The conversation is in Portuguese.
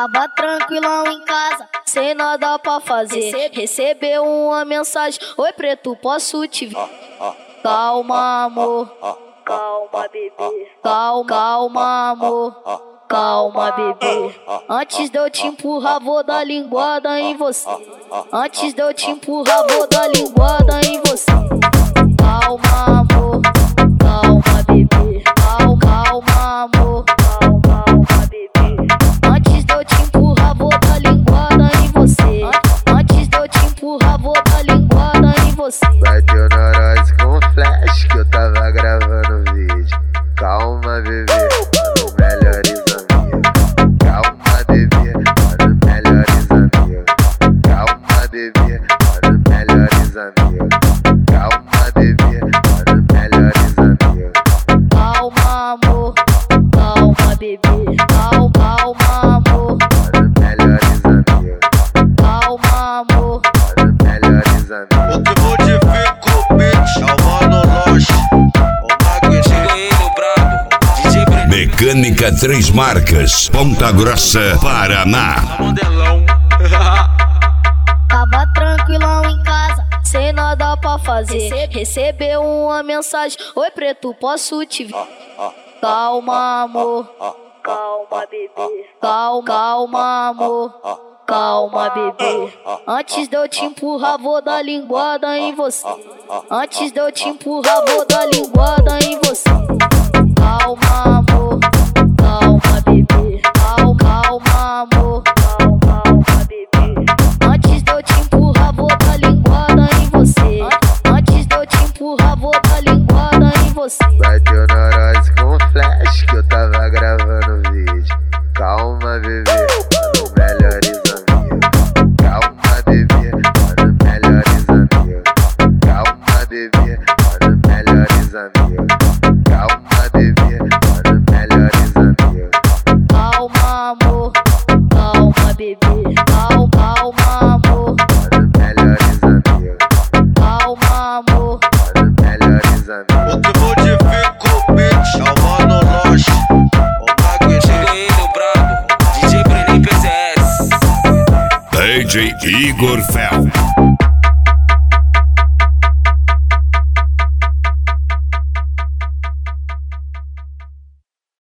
Tava tranquilão em casa, sem nada pra fazer. Recebeu uma mensagem: oi preto, posso te ver? Calma amor, calma bebê. Calma amor, calma bebê. Antes de eu te empurrar vou dar linguada em você. Antes de eu te empurrar vou dar linguada em você. Calma amor, calma bebê. Calma amor, calma bebê. Antes de eu te empurrar vou dar linguada em você. Antes de eu te empurrar vou dar linguada em você. Bateu neurose com flash que eu tava gravando vídeo. Calma bebê, mano, melhores amigos. Calma bebê, mano, melhores amigos. Calma bebê, mano, melhores amigos. Calma bebê, mano, melhores amigos. Calma amor, calma bebê. Calma amor, Mano, melhores amigos. calma amor. Mano, melhores amigos. O que modifica o beat é o Mano Loche. O Magno chega aí no brabo. DJ Breno. Mecânica 3 Marcas, Ponta Grossa, Paraná. Modelão. Tava tranquilão em casa, sem nada pra fazer. Recebeu uma mensagem: oi preto, posso te ver? Calma amor, calma bebê. Calma amor, calma bebê. Antes de eu te empurrar vou dar linguada em você. Antes de eu te empurrar vou dar linguada em você. Calma amor, calma bebê. Calma amor, calma bebê. Antes de eu te empurrar vou dar linguada em você. Antes de eu te empurrar vou dar linguada em você. Bateu neurose com flash que eu tava gravando vídeo. Calma bebê, mano, melhores amigos. Calma bebê, mano, melhores amigos. Calma bebê, mano, melhores amigos. Calma bebê, mano, melhores amigos. Calma amor, calma bebê. Calma amor, Mano, melhores amigos. calma amor. Mano, melhores amigos. O que modifica o beat é o Mano Loche. O Magno chega aí no brabo. DJ Breno PCS. DJ Igor Fel.